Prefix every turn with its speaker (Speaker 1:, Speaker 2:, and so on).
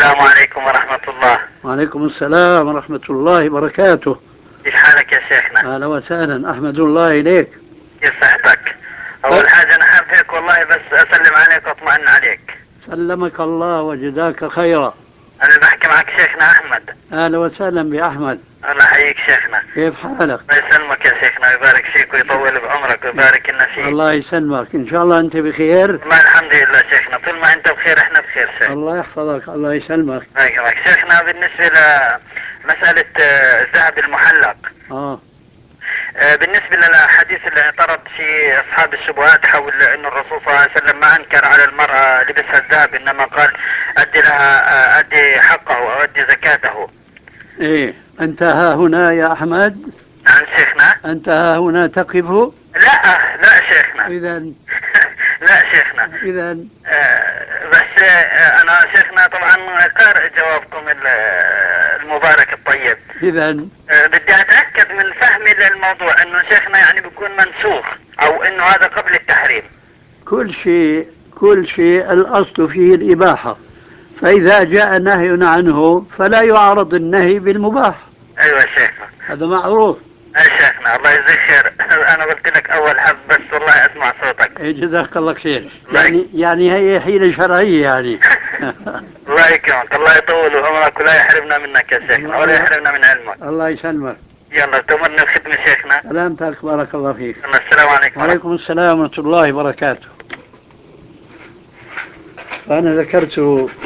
Speaker 1: السلام عليكم ورحمة الله.
Speaker 2: وعليكم السلام ورحمة الله وبركاته.
Speaker 1: كيف حالك يا شيخنا؟
Speaker 2: أهلا وسهلا، أحمد الله إليك.
Speaker 1: كيف صحتك؟ أول حاجة أنا حاب هيك والله بس أسلم عليك وأطمئن عليك.
Speaker 2: سلمك الله وجزاك خيرا.
Speaker 1: أنا بحكي معك شيخنا أحمد.
Speaker 2: أهلا وسهلا بأحمد.
Speaker 1: الله يحييك شيخنا.
Speaker 2: كيف حالك؟
Speaker 1: الله يسلمك يا شيخنا ويبارك فيك ويطول بعمرك ويبارك لنا فيك.
Speaker 2: الله يسلمك، إن شاء الله أنت بخير.
Speaker 1: والله الحمد لله شيخنا، طول ما أنت بخير إحنا بخير شيخ.
Speaker 2: الله يحفظك، الله يسلمك.
Speaker 1: الله يكرمك شيخنا. بالنسبة لمسألة الذهب المحلق، بالنسبة للحديث اللي اعترض في أصحاب الشبهات حول أن الرسول صلى الله عليه وسلم ما أنكر على المرأة لبسها الذهب، إنما قال أدي لها أدي حقه أو أدي زكاته.
Speaker 2: إيه، أنت ها هنا يا أحمد؟
Speaker 1: نعم شيخنا.
Speaker 2: أنت ها هنا تقف؟
Speaker 1: لا شيخنا.
Speaker 2: إذا
Speaker 1: لا شيخنا.
Speaker 2: إذا
Speaker 1: بس أنا شيخنا طبعا قارئ جوابكم المبارك الطيب.
Speaker 2: إذا
Speaker 1: بدي أتأكد من فهمي للموضوع إنه شيخنا يعني بيكون منسوخ أو إنه هذا قبل التحريم.
Speaker 2: كل شيء الأصل فيه الإباحة، فإذا جاء نهي عنه فلا يعارض النهي بالمباح.
Speaker 1: أيوة شيخنا.
Speaker 2: هذا معروف.
Speaker 1: أي شيخنا الله يجزيك خير. أنا قلت لك أول حب بس والله أسمع صوتك.
Speaker 2: إيه، جزاك الله خير. يعني هي حيلة شرعية يعني.
Speaker 1: الله يكرمك، الله يطول عمرك ولا يحرمنا منك يا شيخنا ولا يحرمنا من علمك.
Speaker 2: الله يسلمك.
Speaker 1: يلا تمرنا الخدمة شيخنا.
Speaker 2: سلامتك، بارك الله فيك.
Speaker 1: السلام عليكم.
Speaker 2: وعليكم السلام ورحمة الله وبركاته. أنا ذكرت